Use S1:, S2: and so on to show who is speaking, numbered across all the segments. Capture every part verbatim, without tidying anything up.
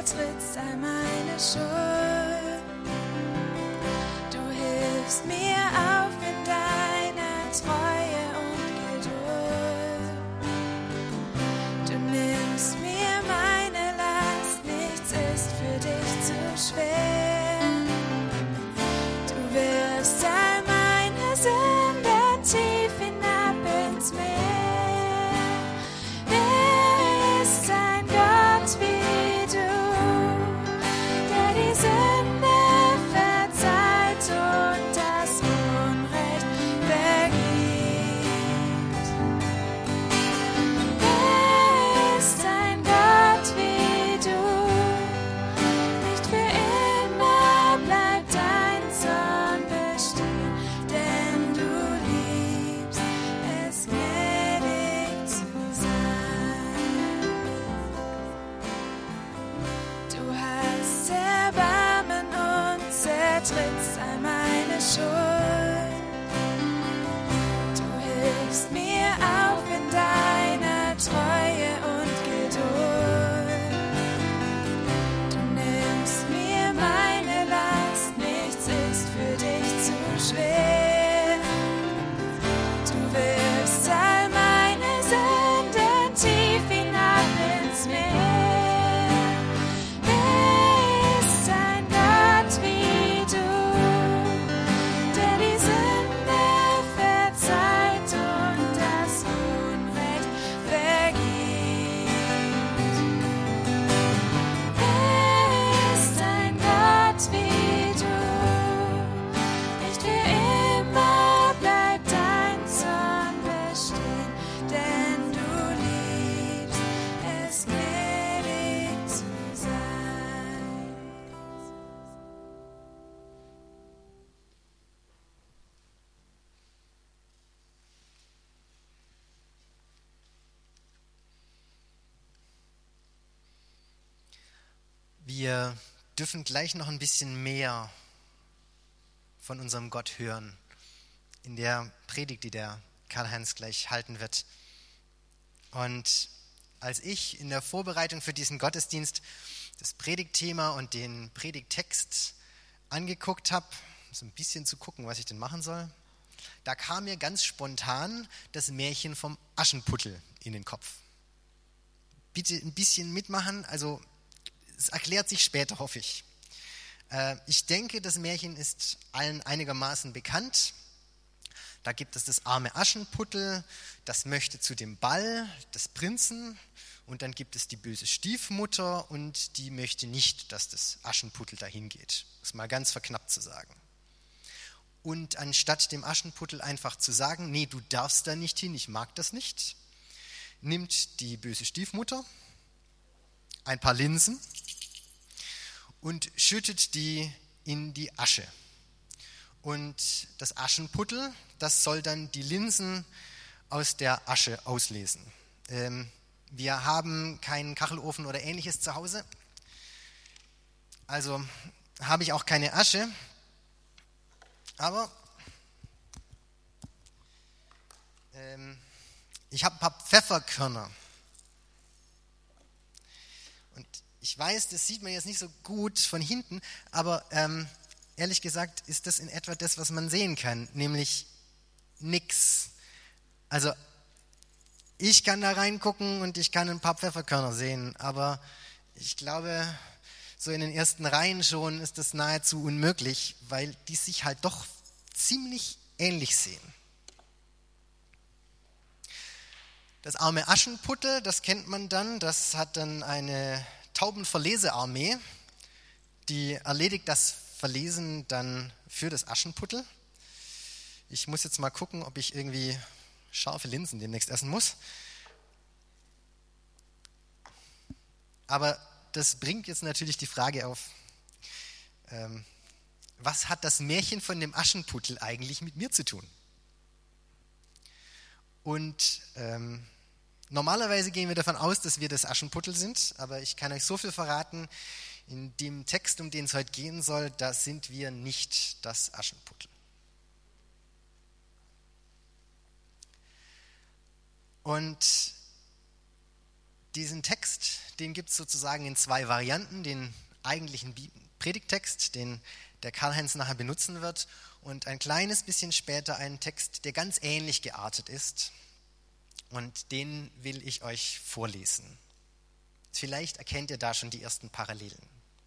S1: zertrittst all meine Schuld. Du hilfst mir auf in deiner Treue und Geduld. Du nimmst mir meine Last, nichts ist für dich zu schwer. Du wirfst all meine Sünden tief hinab ins Meer. Wer ist ein Gott wie du, der die Sünde verzeiht und das Unrecht vergibt? Wer ist ein Gott wie du? Nicht für immer bleibt dein Zorn bestehen, denn du liebst es, gnädig zu sein. Du hast Erbarmen und zertrittst all meine Schuld. Du hilfst mir auf in deiner Treue und Geduld. Du nimmst mir meine Last, nichts ist für dich zu schwer. Du wirfst all meine Sünden tief hinab ins Meer. Wer ist ein Gott wie du, der die Sünde verzeiht und das Unrecht vergibt? Wer ist ein Gott wie du? Nicht für immer bleibt dein Zorn bestehen, denn du liebst es, gnädig zu sein.
S2: Wir dürfen gleich noch ein bisschen mehr von unserem Gott hören in der Predigt, die der Karl-Heinz gleich halten wird. Und als ich in der Vorbereitung für diesen Gottesdienst das Predigtthema und den Predigttext angeguckt habe, so ein bisschen zu gucken, was ich denn machen soll, da kam mir ganz spontan das Märchen vom Aschenputtel in den Kopf. Bitte ein bisschen mitmachen, also es erklärt sich später, hoffe ich. Äh, ich denke, das Märchen ist allen einigermaßen bekannt. Da gibt es das arme Aschenputtel, das möchte zu dem Ball des Prinzen, und dann gibt es die böse Stiefmutter und die möchte nicht, dass das Aschenputtel dahin geht. Das ist mal ganz verknappt zu sagen. Und anstatt dem Aschenputtel einfach zu sagen, nee, du darfst da nicht hin, ich mag das nicht, nimmt die böse Stiefmutter ein paar Linsen und schüttet die in die Asche. Und das Aschenputtel, das soll dann die Linsen aus der Asche auslesen. Ähm, wir haben keinen Kachelofen oder ähnliches zu Hause, also habe ich auch keine Asche, aber ähm, ich habe ein paar Pfefferkörner. Und ich weiß, das sieht man jetzt nicht so gut von hinten, aber ähm, ehrlich gesagt ist das in etwa das, was man sehen kann, nämlich nix. Also ich kann da reingucken und ich kann ein paar Pfefferkörner sehen, aber ich glaube, so in den ersten Reihen schon ist das nahezu unmöglich, weil die sich halt doch ziemlich ähnlich sehen. Das arme Aschenputtel, das kennt man dann, das hat dann eine Taubenverlesearmee, die erledigt das Verlesen dann für das Aschenputtel. Ich muss jetzt mal gucken, ob ich irgendwie scharfe Linsen demnächst essen muss. Aber das bringt jetzt natürlich die Frage auf, ähm, was hat das Märchen von dem Aschenputtel eigentlich mit mir zu tun? Und ähm, normalerweise gehen wir davon aus, dass wir das Aschenputtel sind, aber ich kann euch so viel verraten, in dem Text, um den es heute gehen soll, da sind wir nicht das Aschenputtel. Und Diesen Text, den gibt es sozusagen in zwei Varianten, den eigentlichen Predigttext, den der Karl-Heinz nachher benutzen wird, und ein kleines bisschen später einen Text, der ganz ähnlich geartet ist, und den will ich euch vorlesen. Vielleicht erkennt ihr da schon die ersten Parallelen.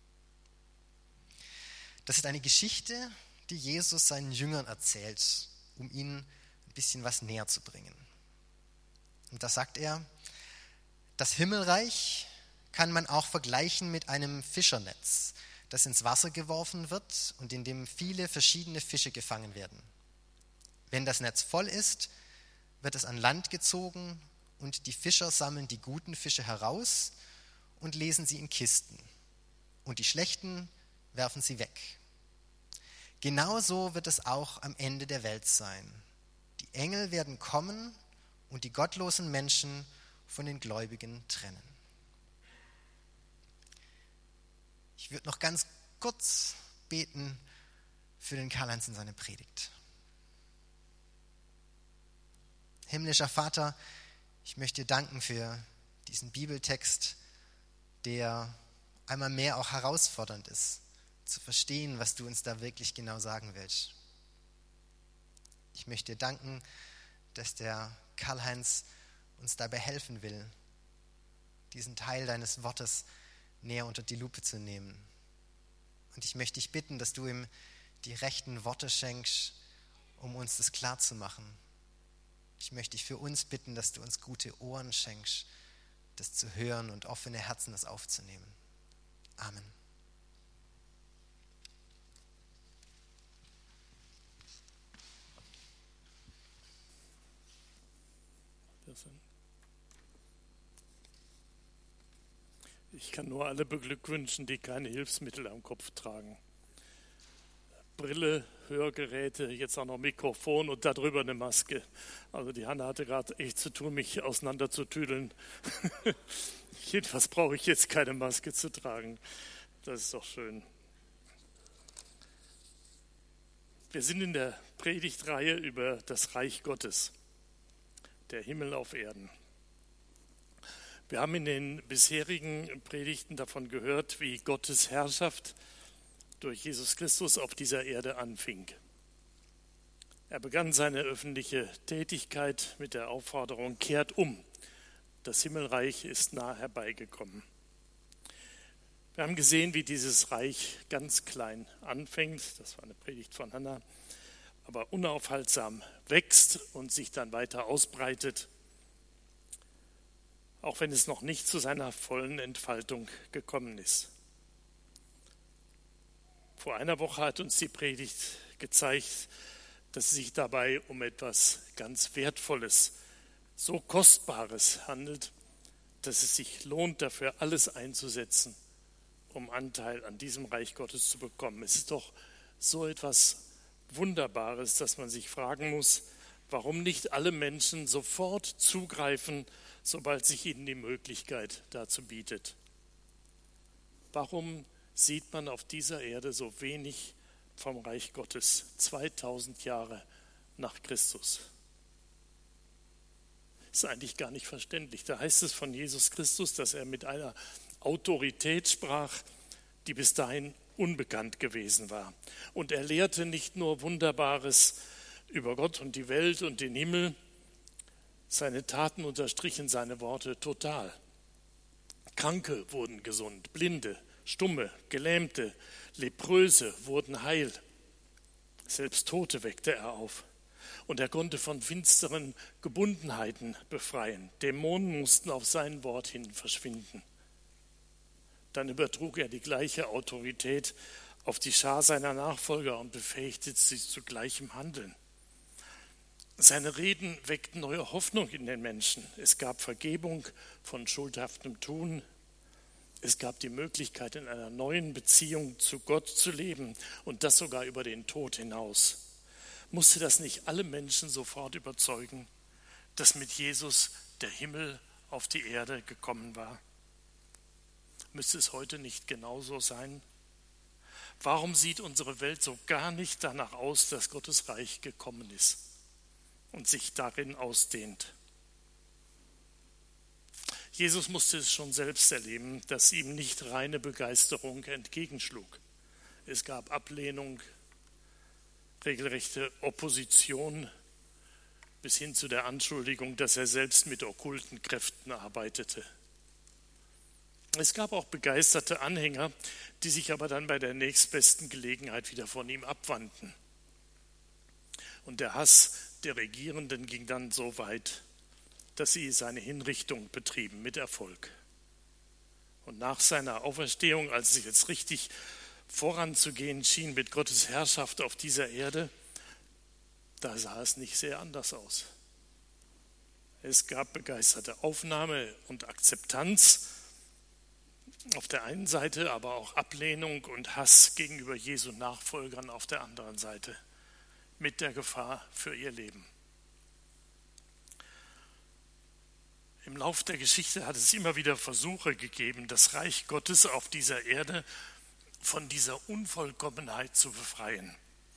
S2: Das ist eine Geschichte, die Jesus seinen Jüngern erzählt, um ihnen ein bisschen was näher zu bringen. Und da sagt er: Das Himmelreich kann man auch vergleichen mit einem Fischernetz, das ins Wasser geworfen wird und in dem viele verschiedene Fische gefangen werden. Wenn das Netz voll ist, wird es an Land gezogen und die Fischer sammeln die guten Fische heraus und lesen sie in Kisten. Und die schlechten werfen sie weg. Genauso wird es auch am Ende der Welt sein. Die Engel werden kommen und die gottlosen Menschen von den Gläubigen trennen. Ich würde noch ganz kurz beten für den Karl-Heinz in seine Predigt. Himmlischer Vater, ich möchte dir danken für diesen Bibeltext, der einmal mehr auch herausfordernd ist, zu verstehen, was du uns da wirklich genau sagen willst. Ich möchte dir danken, dass der Karl-Heinz uns dabei helfen will, diesen Teil deines Wortes näher unter die Lupe zu nehmen. Und ich möchte dich bitten, dass du ihm die rechten Worte schenkst, um uns das klar zu machen. Ich möchte dich für uns bitten, dass du uns gute Ohren schenkst, das zu hören und offene Herzen, das aufzunehmen. Amen.
S3: Ich kann nur alle beglückwünschen, die keine Hilfsmittel am Kopf tragen. Brille, Hörgeräte, jetzt auch noch Mikrofon und darüber eine Maske. Also die Hanna hatte gerade echt zu tun, mich auseinanderzutüdeln. Jedenfalls brauche ich jetzt keine Maske zu tragen. Das ist doch schön. Wir sind in der Predigtreihe über das Reich Gottes, der Himmel auf Erden. Wir haben in den bisherigen Predigten davon gehört, wie Gottes Herrschaft durch Jesus Christus auf dieser Erde anfing. Er begann seine öffentliche Tätigkeit mit der Aufforderung: Kehrt um, das Himmelreich ist nah herbeigekommen. Wir haben gesehen, wie dieses Reich ganz klein anfängt, das war eine Predigt von Hannah, aber unaufhaltsam wächst und sich dann weiter ausbreitet, auch wenn es noch nicht zu seiner vollen Entfaltung gekommen ist. Vor einer Woche hat uns die Predigt gezeigt, dass es sich dabei um etwas ganz Wertvolles, so Kostbares handelt, dass es sich lohnt, dafür alles einzusetzen, um Anteil an diesem Reich Gottes zu bekommen. Es ist doch so etwas Wunderbares, dass man sich fragen muss, warum nicht alle Menschen sofort zugreifen, sobald sich ihnen die Möglichkeit dazu bietet. Warum sieht man auf dieser Erde so wenig vom Reich Gottes, zweitausend Jahre nach Christus? Das ist eigentlich gar nicht verständlich. Da heißt es von Jesus Christus, dass er mit einer Autorität sprach, die bis dahin unbekannt gewesen war. Und er lehrte nicht nur Wunderbares über Gott und die Welt und den Himmel, seine Taten unterstrichen seine Worte total. Kranke wurden gesund, Blinde, Stumme, Gelähmte, Lepröse wurden heil. Selbst Tote weckte er auf. Und er konnte von finsteren Gebundenheiten befreien. Dämonen mussten auf sein Wort hin verschwinden. Dann übertrug er die gleiche Autorität auf die Schar seiner Nachfolger und befähigte sie zu gleichem Handeln. Seine Reden weckten neue Hoffnung in den Menschen. Es gab Vergebung von schuldhaftem Tun. Es gab die Möglichkeit, in einer neuen Beziehung zu Gott zu leben und das sogar über den Tod hinaus. Musste das nicht alle Menschen sofort überzeugen, dass mit Jesus der Himmel auf die Erde gekommen war? Müsste es heute nicht genauso sein? Warum sieht unsere Welt so gar nicht danach aus, dass Gottes Reich gekommen ist und sich darin ausdehnt? Jesus musste es schon selbst erleben, dass ihm nicht reine Begeisterung entgegenschlug. Es gab Ablehnung, regelrechte Opposition bis hin zu der Anschuldigung, dass er selbst mit okkulten Kräften arbeitete. Es gab auch begeisterte Anhänger, die sich aber dann bei der nächstbesten Gelegenheit wieder von ihm abwandten. Und der Hass der Regierenden ging dann so weit, dass sie seine Hinrichtung betrieben, mit Erfolg. Und nach seiner Auferstehung, als es jetzt richtig voranzugehen schien mit Gottes Herrschaft auf dieser Erde, da sah es nicht sehr anders aus. Es gab begeisterte Aufnahme und Akzeptanz auf der einen Seite, aber auch Ablehnung und Hass gegenüber Jesu Nachfolgern auf der anderen Seite, mit der Gefahr für ihr Leben. Im Lauf der Geschichte hat es immer wieder Versuche gegeben, das Reich Gottes auf dieser Erde von dieser Unvollkommenheit zu befreien.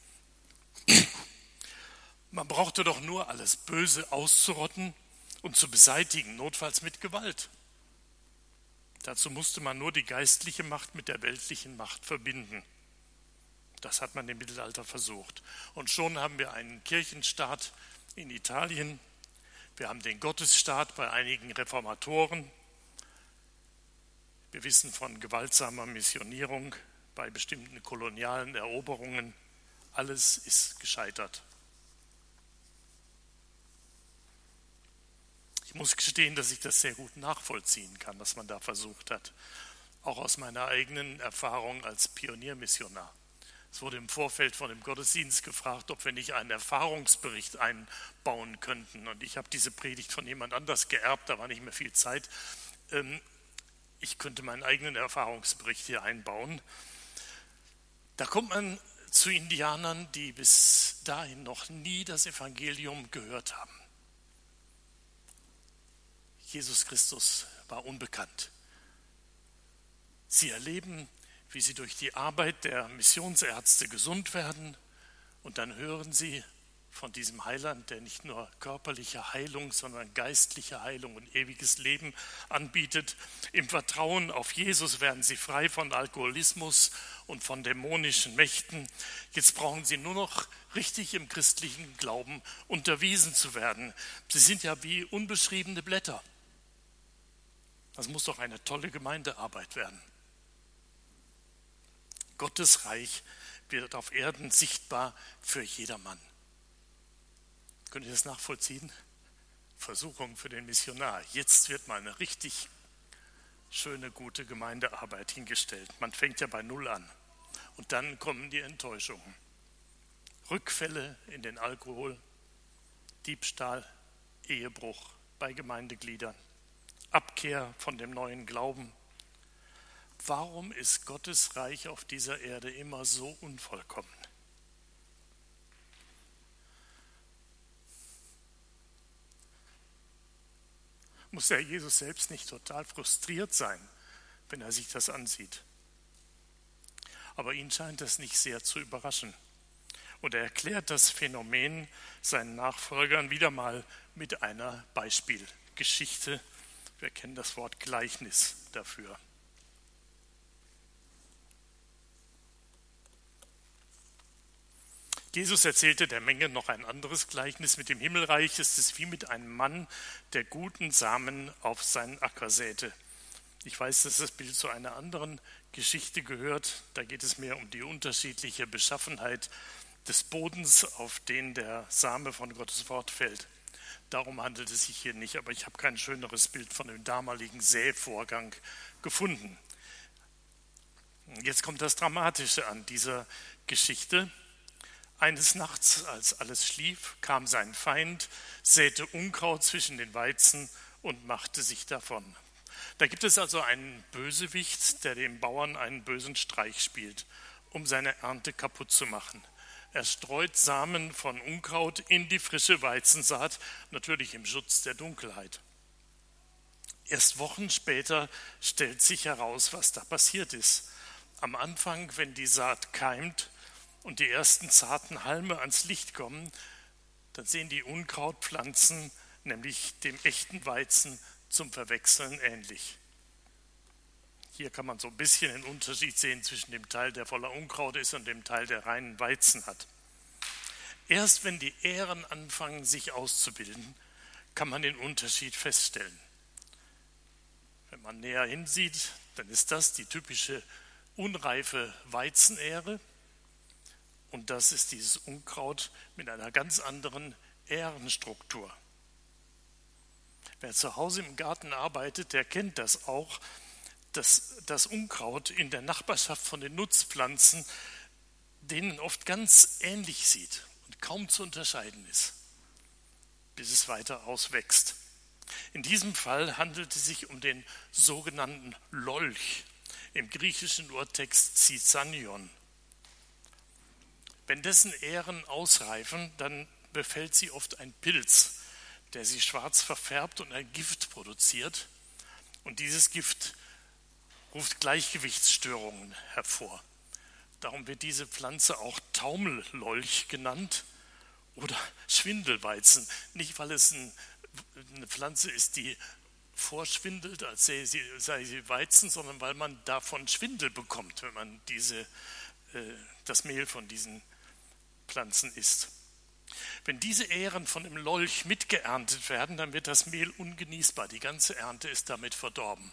S3: Man brauchte doch nur alles Böse auszurotten und zu beseitigen, notfalls mit Gewalt. Dazu musste man nur die geistliche Macht mit der weltlichen Macht verbinden. Das hat man im Mittelalter versucht. Und schon haben wir einen Kirchenstaat in Italien. Wir haben den Gottesstaat bei einigen Reformatoren. Wir wissen von gewaltsamer Missionierung bei bestimmten kolonialen Eroberungen. Alles ist gescheitert. Ich muss gestehen, dass ich das sehr gut nachvollziehen kann, was man da versucht hat. Auch aus meiner eigenen Erfahrung als Pioniermissionar. Es wurde im Vorfeld von dem Gottesdienst gefragt, ob wir nicht einen Erfahrungsbericht einbauen könnten. Und ich habe diese Predigt von jemand anders geerbt, da war nicht mehr viel Zeit. Ich könnte meinen eigenen Erfahrungsbericht hier einbauen. Da kommt man zu Indianern, die bis dahin noch nie das Evangelium gehört haben. Jesus Christus war unbekannt. Sie erleben, wie sie durch die Arbeit der Missionsärzte gesund werden und dann hören sie von diesem Heiland, der nicht nur körperliche Heilung, sondern geistliche Heilung und ewiges Leben anbietet. Im Vertrauen auf Jesus werden sie frei von Alkoholismus und von dämonischen Mächten. Jetzt brauchen sie nur noch richtig im christlichen Glauben unterwiesen zu werden. Sie sind ja wie unbeschriebene Blätter. Das muss doch eine tolle Gemeindearbeit werden. Gottes Reich wird auf Erden sichtbar für jedermann. Könnt ihr das nachvollziehen? Versuchung für den Missionar. Jetzt wird mal eine richtig schöne, gute Gemeindearbeit hingestellt. Man fängt ja bei Null an. Und dann kommen die Enttäuschungen. Rückfälle in den Alkohol, Diebstahl, Ehebruch bei Gemeindegliedern, Abkehr von dem neuen Glauben. Warum ist Gottes Reich auf dieser Erde immer so unvollkommen? Muss der Jesus selbst nicht total frustriert sein, wenn er sich das ansieht? Aber ihn scheint das nicht sehr zu überraschen. Und er erklärt das Phänomen seinen Nachfolgern wieder mal mit einer Beispielgeschichte. Wir kennen das Wort Gleichnis dafür. Jesus erzählte der Menge noch ein anderes Gleichnis. Mit dem Himmelreich ist es wie mit einem Mann, der guten Samen auf seinen Acker säte. Ich weiß, dass das Bild zu einer anderen Geschichte gehört. Da geht es mehr um die unterschiedliche Beschaffenheit des Bodens, auf den der Same von Gottes Wort fällt. Darum handelt es sich hier nicht, aber ich habe kein schöneres Bild von dem damaligen Sävorgang gefunden. Jetzt kommt das Dramatische an dieser Geschichte. Eines Nachts, als alles schlief, kam sein Feind, säte Unkraut zwischen den Weizen und machte sich davon. Da gibt es also einen Bösewicht, der dem Bauern einen bösen Streich spielt, um seine Ernte kaputt zu machen. Er streut Samen von Unkraut in die frische Weizensaat, natürlich im Schutz der Dunkelheit. Erst Wochen später stellt sich heraus, was da passiert ist. Am Anfang, wenn die Saat keimt und die ersten zarten Halme ans Licht kommen, dann sehen die Unkrautpflanzen, nämlich dem echten Weizen, zum Verwechseln ähnlich. Hier kann man so ein bisschen den Unterschied sehen zwischen dem Teil, der voller Unkraut ist, und dem Teil, der reinen Weizen hat. Erst wenn die Ähren anfangen, sich auszubilden, kann man den Unterschied feststellen. Wenn man näher hinsieht, dann ist das die typische unreife Weizenähre und das ist dieses Unkraut mit einer ganz anderen Ährenstruktur. Wer zu Hause im Garten arbeitet, der kennt das auch, dass das Unkraut in der Nachbarschaft von den Nutzpflanzen denen oft ganz ähnlich sieht und kaum zu unterscheiden ist, bis es weiter auswächst. In diesem Fall handelt es sich um den sogenannten Lolch, im griechischen Urtext Zizanion. Wenn dessen Ähren ausreifen, dann befällt sie oft ein Pilz, der sie schwarz verfärbt und ein Gift produziert. Und dieses Gift ruft Gleichgewichtsstörungen hervor. Darum wird diese Pflanze auch Taumellolch genannt oder Schwindelweizen. Nicht, weil es ein, eine Pflanze ist, die vorschwindelt, als sei sie, sei sie Weizen, sondern weil man davon Schwindel bekommt, wenn man diese, äh, das Mehl von diesen Pflanzen isst. Wenn diese Ähren von dem Lolch mitgeerntet werden, dann wird das Mehl ungenießbar. Die ganze Ernte ist damit verdorben.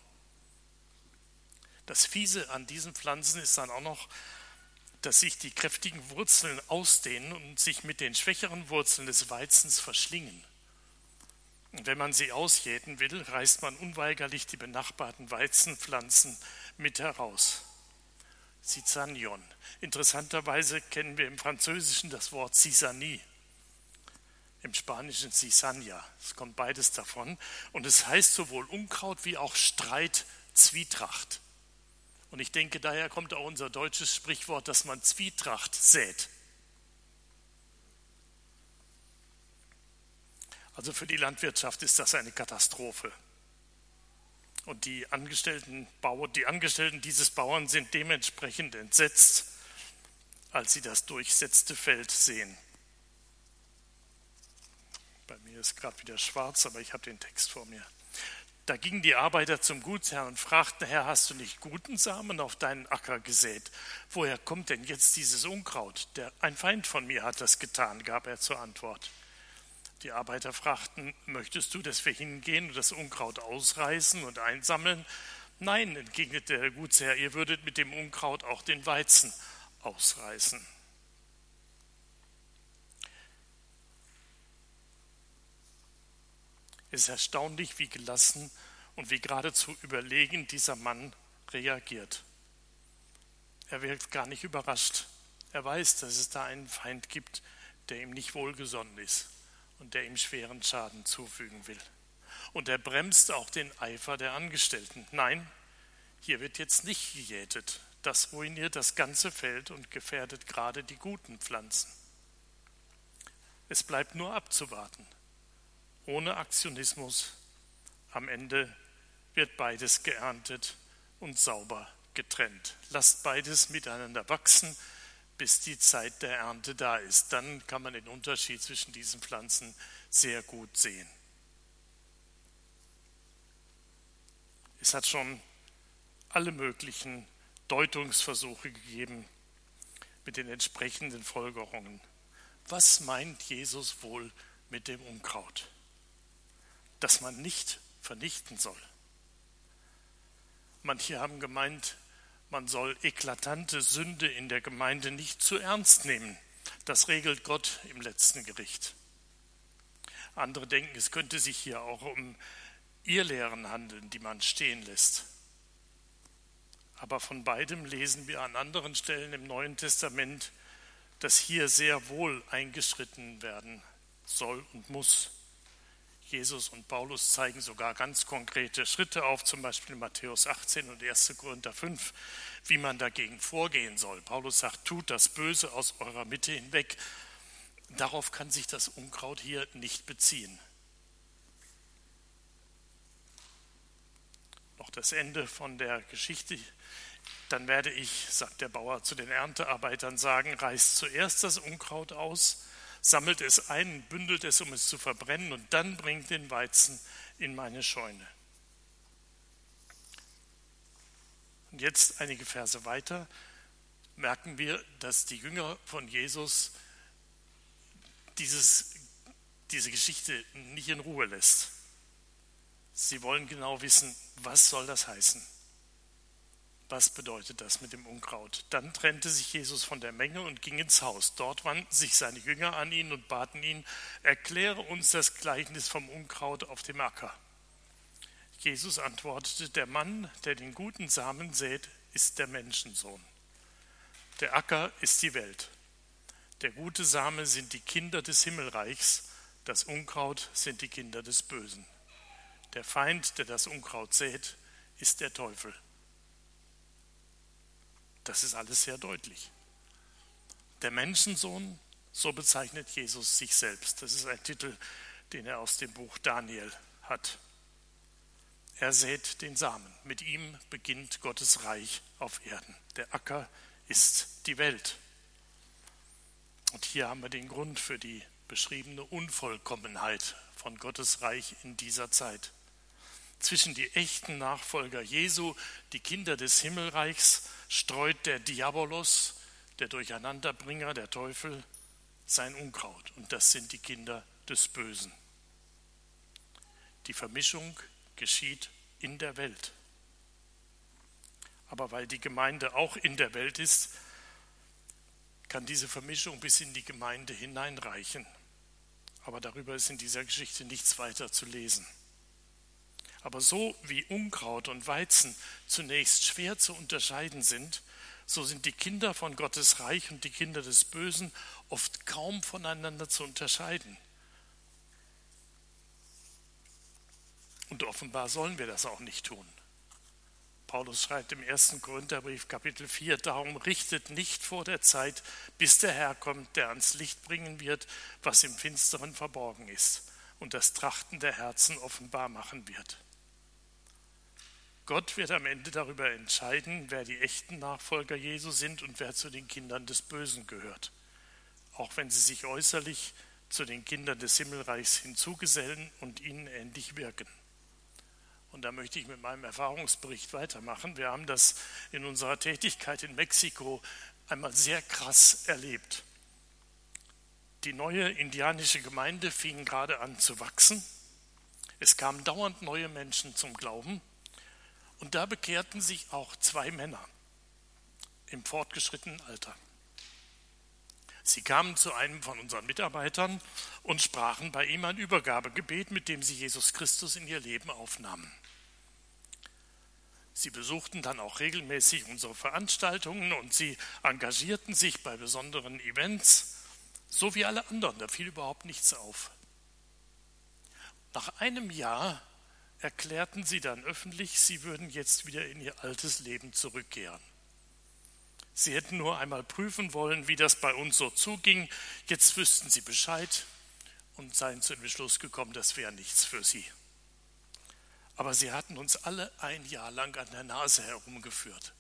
S3: Das Fiese an diesen Pflanzen ist dann auch noch, dass sich die kräftigen Wurzeln ausdehnen und sich mit den schwächeren Wurzeln des Weizens verschlingen. Und wenn man sie ausjäten will, reißt man unweigerlich die benachbarten Weizenpflanzen mit heraus. Zizanion. Interessanterweise kennen wir im Französischen das Wort Zizanie, im Spanischen Zizania. Es kommt beides davon. Und es heißt sowohl Unkraut wie auch Streit, Zwietracht. Und ich denke, daher kommt auch unser deutsches Sprichwort, dass man Zwietracht sät. Also für die Landwirtschaft ist das eine Katastrophe. Und die Angestellten, die Angestellten dieses Bauern sind dementsprechend entsetzt, als sie das durchsetzte Feld sehen. Bei mir ist gerade wieder schwarz, aber ich habe den Text vor mir. Da gingen die Arbeiter zum Gutsherrn und fragten: Herr, hast du nicht guten Samen auf deinen Acker gesät? Woher kommt denn jetzt dieses Unkraut? Der, ein Feind von mir hat das getan, gab er zur Antwort. Die Arbeiter fragten: Möchtest du, dass wir hingehen und das Unkraut ausreißen und einsammeln? Nein, entgegnete der Gutsherr, ihr würdet mit dem Unkraut auch den Weizen ausreißen. Es ist erstaunlich, wie gelassen und wie geradezu überlegen dieser Mann reagiert. Er wirkt gar nicht überrascht. Er weiß, dass es da einen Feind gibt, der ihm nicht wohlgesonnen ist und der ihm schweren Schaden zufügen will. Und er bremst auch den Eifer der Angestellten. Nein, hier wird jetzt nicht gejätet. Das ruiniert das ganze Feld und gefährdet gerade die guten Pflanzen. Es bleibt nur abzuwarten. Ohne Aktionismus. Am Ende wird beides geerntet und sauber getrennt. Lasst beides miteinander wachsen, bis die Zeit der Ernte da ist. Dann kann man den Unterschied zwischen diesen Pflanzen sehr gut sehen. Es hat schon alle möglichen Deutungsversuche gegeben mit den entsprechenden Folgerungen. Was meint Jesus wohl mit dem Unkraut? Das man nicht vernichten soll. Manche haben gemeint, man soll eklatante Sünde in der Gemeinde nicht zu ernst nehmen. Das regelt Gott im letzten Gericht. Andere denken, es könnte sich hier auch um Irrlehren handeln, die man stehen lässt. Aber von beidem lesen wir an anderen Stellen im Neuen Testament, dass hier sehr wohl eingeschritten werden soll und muss. Jesus und Paulus zeigen sogar ganz konkrete Schritte auf, zum Beispiel in Matthäus achtzehn und erster Korinther fünf, wie man dagegen vorgehen soll. Paulus sagt, tut das Böse aus eurer Mitte hinweg. Darauf kann sich das Unkraut hier nicht beziehen. Noch das Ende von der Geschichte. Dann werde ich, sagt der Bauer zu den Erntearbeitern, sagen, reißt zuerst das Unkraut aus, sammelt es ein, bündelt es, um es zu verbrennen, und dann bringt den Weizen in meine Scheune. Und jetzt einige Verse weiter merken wir, dass die Jünger von Jesus dieses, diese Geschichte nicht in Ruhe lässt. Sie wollen genau wissen, was soll das heißen? Was bedeutet das mit dem Unkraut? Dann trennte sich Jesus von der Menge und ging ins Haus. Dort wandten sich seine Jünger an ihn und baten ihn, erkläre uns das Gleichnis vom Unkraut auf dem Acker. Jesus antwortete, der Mann, der den guten Samen sät, ist der Menschensohn. Der Acker ist die Welt. Der gute Same sind die Kinder des Himmelreichs, das Unkraut sind die Kinder des Bösen. Der Feind, der das Unkraut sät, ist der Teufel. Das ist alles sehr deutlich. Der Menschensohn, so bezeichnet Jesus sich selbst. Das ist ein Titel, den er aus dem Buch Daniel hat. Er sät den Samen. Mit ihm beginnt Gottes Reich auf Erden. Der Acker ist die Welt. Und hier haben wir den Grund für die beschriebene Unvollkommenheit von Gottes Reich in dieser Zeit. Zwischen die echten Nachfolger Jesu, die Kinder des Himmelreichs, streut der Diabolos, der Durcheinanderbringer, der Teufel, sein Unkraut. Und das sind die Kinder des Bösen. Die Vermischung geschieht in der Welt. Aber weil die Gemeinde auch in der Welt ist, kann diese Vermischung bis in die Gemeinde hineinreichen. Aber darüber ist in dieser Geschichte nichts weiter zu lesen. Aber so wie Unkraut und Weizen zunächst schwer zu unterscheiden sind, so sind die Kinder von Gottes Reich und die Kinder des Bösen oft kaum voneinander zu unterscheiden. Und offenbar sollen wir das auch nicht tun. Paulus schreibt im ersten Korintherbrief Kapitel vier, darum richtet nicht vor der Zeit, bis der Herr kommt, der ans Licht bringen wird, was im Finsteren verborgen ist und das Trachten der Herzen offenbar machen wird. Gott wird am Ende darüber entscheiden, wer die echten Nachfolger Jesu sind und wer zu den Kindern des Bösen gehört, auch wenn sie sich äußerlich zu den Kindern des Himmelreichs hinzugesellen und ihnen ähnlich wirken. Und da möchte ich mit meinem Erfahrungsbericht weitermachen. Wir haben das in unserer Tätigkeit in Mexiko einmal sehr krass erlebt. Die neue indianische Gemeinde fing gerade an zu wachsen. Es kamen dauernd neue Menschen zum Glauben. Und da bekehrten sich auch zwei Männer im fortgeschrittenen Alter. Sie kamen zu einem von unseren Mitarbeitern und sprachen bei ihm ein Übergabegebet, mit dem sie Jesus Christus in ihr Leben aufnahmen. Sie besuchten dann auch regelmäßig unsere Veranstaltungen und sie engagierten sich bei besonderen Events, so wie alle anderen. Da fiel überhaupt nichts auf. Nach einem Jahr erklärten sie dann öffentlich, sie würden jetzt wieder in ihr altes Leben zurückkehren. Sie hätten nur einmal prüfen wollen, wie das bei uns so zuging. Jetzt wüssten sie Bescheid und seien zu dem Schluss gekommen, das wäre nichts für sie. Aber sie hatten uns alle ein Jahr lang an der Nase herumgeführt.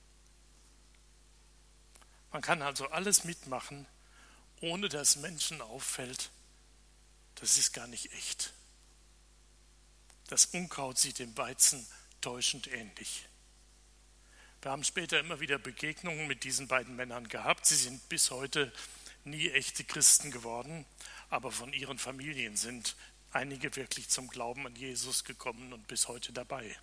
S3: Man kann also alles mitmachen, ohne dass Menschen auffällt, das ist gar nicht echt. Das Unkraut sieht dem Weizen täuschend ähnlich. Wir haben später immer wieder Begegnungen mit diesen beiden Männern gehabt. Sie sind bis heute nie echte Christen geworden, aber von ihren Familien sind einige wirklich zum Glauben an Jesus gekommen und bis heute dabei.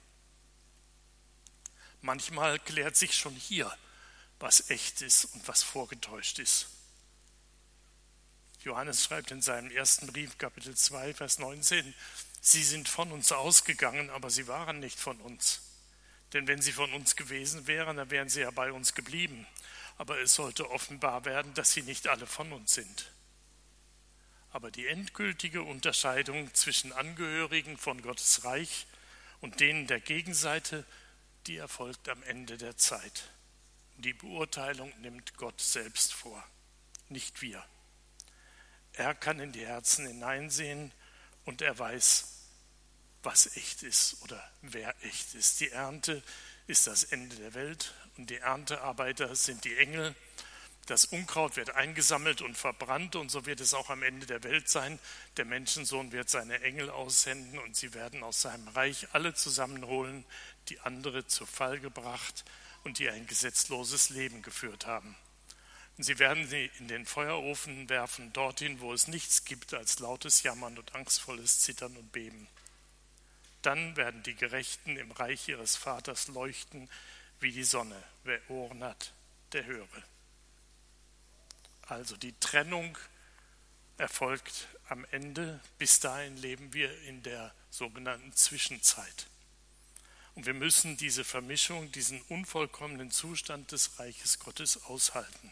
S3: Manchmal klärt sich schon hier, was echt ist und was vorgetäuscht ist. Johannes schreibt in seinem ersten Brief, Kapitel zwei, Vers neunzehn, sie sind von uns ausgegangen, aber sie waren nicht von uns. Denn wenn sie von uns gewesen wären, dann wären sie ja bei uns geblieben. Aber es sollte offenbar werden, dass sie nicht alle von uns sind. Aber die endgültige Unterscheidung zwischen Angehörigen von Gottes Reich und denen der Gegenseite, die erfolgt am Ende der Zeit. Die Beurteilung nimmt Gott selbst vor, nicht wir. Er kann in die Herzen hineinsehen und er weiß, was echt ist oder wer echt ist. Die Ernte ist das Ende der Welt und die Erntearbeiter sind die Engel Das Unkraut wird eingesammelt und verbrannt und so wird es auch am Ende der Welt sein. Der Menschensohn wird seine Engel aussenden und sie werden aus seinem Reich alle zusammenholen, die andere zu Fall gebracht und die ein gesetzloses Leben geführt haben. Und sie werden sie in den Feuerofen werfen, dorthin, wo es nichts gibt als lautes Jammern und angstvolles Zittern und Beben. Dann werden die Gerechten im Reich ihres Vaters leuchten wie die Sonne. Wer Ohren hat, der höre. Also die Trennung erfolgt am Ende. Bis dahin leben wir in der sogenannten Zwischenzeit. Und wir müssen diese Vermischung, diesen unvollkommenen Zustand des Reiches Gottes aushalten.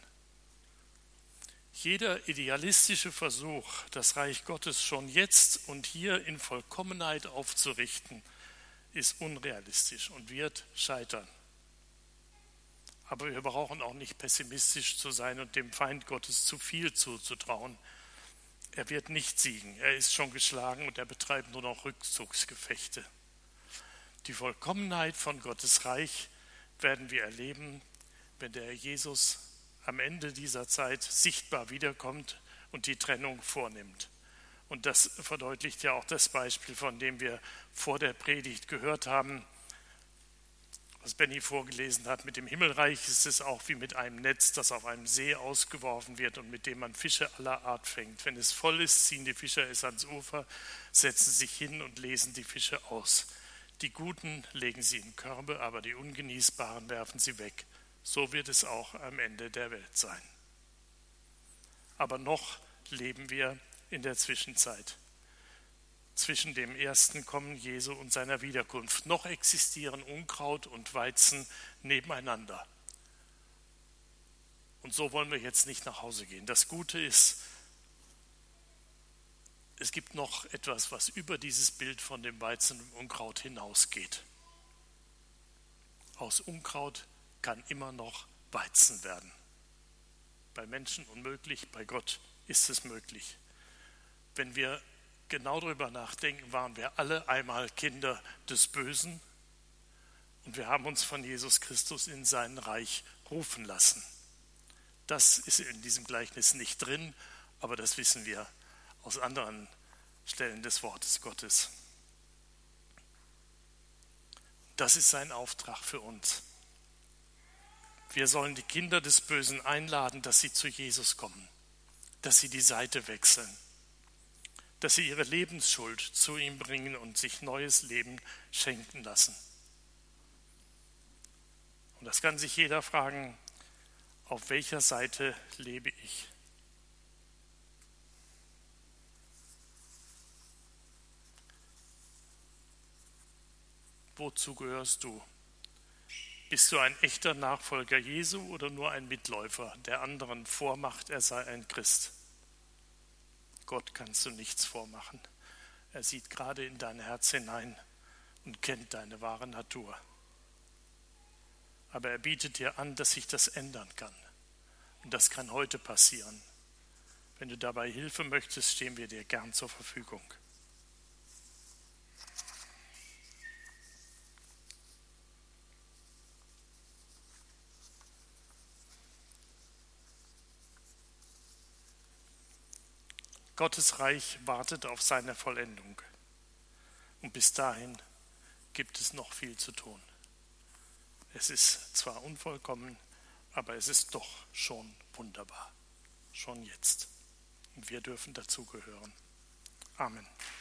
S3: Jeder idealistische Versuch, das Reich Gottes schon jetzt und hier in Vollkommenheit aufzurichten, ist unrealistisch und wird scheitern. Aber wir brauchen auch nicht pessimistisch zu sein und dem Feind Gottes zu viel zuzutrauen. Er wird nicht siegen, er ist schon geschlagen und er betreibt nur noch Rückzugsgefechte. Die Vollkommenheit von Gottes Reich werden wir erleben, wenn der Jesus am Ende dieser Zeit sichtbar wiederkommt und die Trennung vornimmt. Und das verdeutlicht ja auch das Beispiel, von dem wir vor der Predigt gehört haben, was Benny vorgelesen hat. Mit dem Himmelreich ist es auch wie mit einem Netz, das auf einem See ausgeworfen wird und mit dem man Fische aller Art fängt. Wenn es voll ist, ziehen die Fischer es ans Ufer, setzen sich hin und lesen die Fische aus. Die Guten legen sie in Körbe, aber die Ungenießbaren werfen sie weg. So wird es auch am Ende der Welt sein. Aber noch leben wir in der Zwischenzeit. Zwischen dem ersten Kommen Jesu und seiner Wiederkunft. Noch existieren Unkraut und Weizen nebeneinander. Und so wollen wir jetzt nicht nach Hause gehen. Das Gute ist, es gibt noch etwas, was über dieses Bild von dem Weizen und Unkraut hinausgeht. Aus Unkraut kann immer noch Weizen werden. Bei Menschen unmöglich, bei Gott ist es möglich. Wenn wir genau darüber nachdenken, waren wir alle einmal Kinder des Bösen und wir haben uns von Jesus Christus in sein Reich rufen lassen. Das ist in diesem Gleichnis nicht drin, aber das wissen wir aus anderen Stellen des Wortes Gottes. Das ist sein Auftrag für uns. Wir sollen die Kinder des Bösen einladen, dass sie zu Jesus kommen, dass sie die Seite wechseln, dass sie ihre Lebensschuld zu ihm bringen und sich neues Leben schenken lassen. Und das kann sich jeder fragen, auf welcher Seite lebe ich? Wozu gehörst du? Bist du ein echter Nachfolger Jesu oder nur ein Mitläufer, der anderen vormacht, er sei ein Christ? Gott kannst du nichts vormachen. Er sieht gerade in dein Herz hinein und kennt deine wahre Natur. Aber er bietet dir an, dass sich das ändern kann. Und das kann heute passieren. Wenn du dabei Hilfe möchtest, stehen wir dir gern zur Verfügung. Gottes Reich wartet auf seine Vollendung. Und bis dahin gibt es noch viel zu tun. Es ist zwar unvollkommen, aber es ist doch schon wunderbar. Schon jetzt. Und wir dürfen dazugehören. Amen.